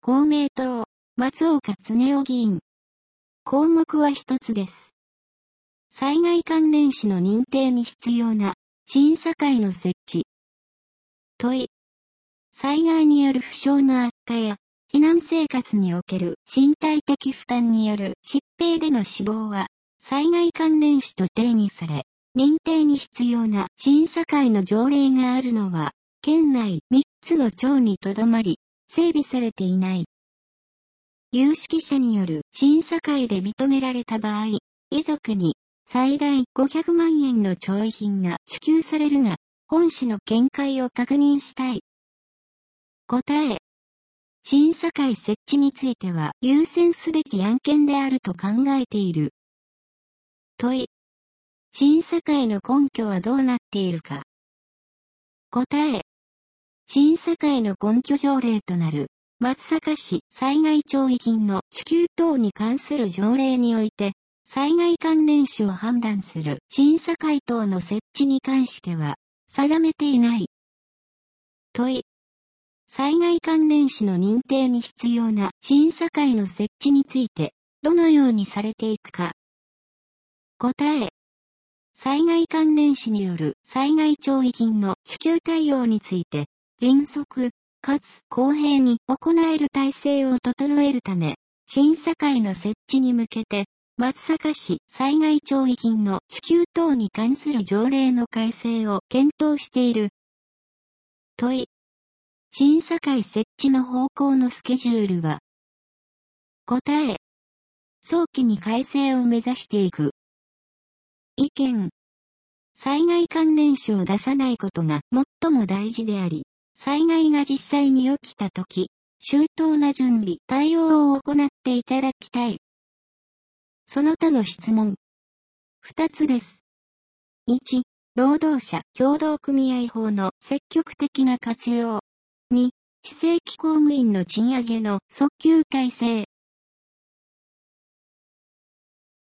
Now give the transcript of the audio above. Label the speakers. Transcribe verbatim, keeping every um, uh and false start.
Speaker 1: 公明党、松岡恒夫議員。項目は一つです。災害関連死の認定に必要な審査会の設置。問い。災害による負傷の悪化や避難生活における身体的負担による疾病での死亡は災害関連死と定義され、認定に必要な審査会の条例があるのは、県内みっつの町にとどまり、整備されていない。有識者による審査会で認められた場合、遺族に最大ごひゃくまんえんの弔意品が支給されるが、本市の見解を確認したい。答え。審査会設置については優先すべき案件であると考えている。問い。審査会の根拠はどうなっているか。答え。審査会の根拠条例となる、松阪市災害弔意金の支給等に関する条例において、災害関連死を判断する審査会等の設置に関しては、定めていない。問い。災害関連死の認定に必要な審査会の設置について、どのようにされていくか。答え。災害関連死による災害弔意金の支給対応について、迅速、かつ公平に行える体制を整えるため、審査会の設置に向けて、松阪市災害弔意金の支給等に関する条例の改正を検討している。問い。審査会設置の方向のスケジュールは。答え。早期に改正を目指していく。意見。災害関連死を出さないことが最も大事であり、災害が実際に起きたとき、周到な準備、対応を行っていただきたい。その他の質問。二つです。いち、労働者協同組合法の積極的な活用。に、非正規公務員の賃上げの早急改正。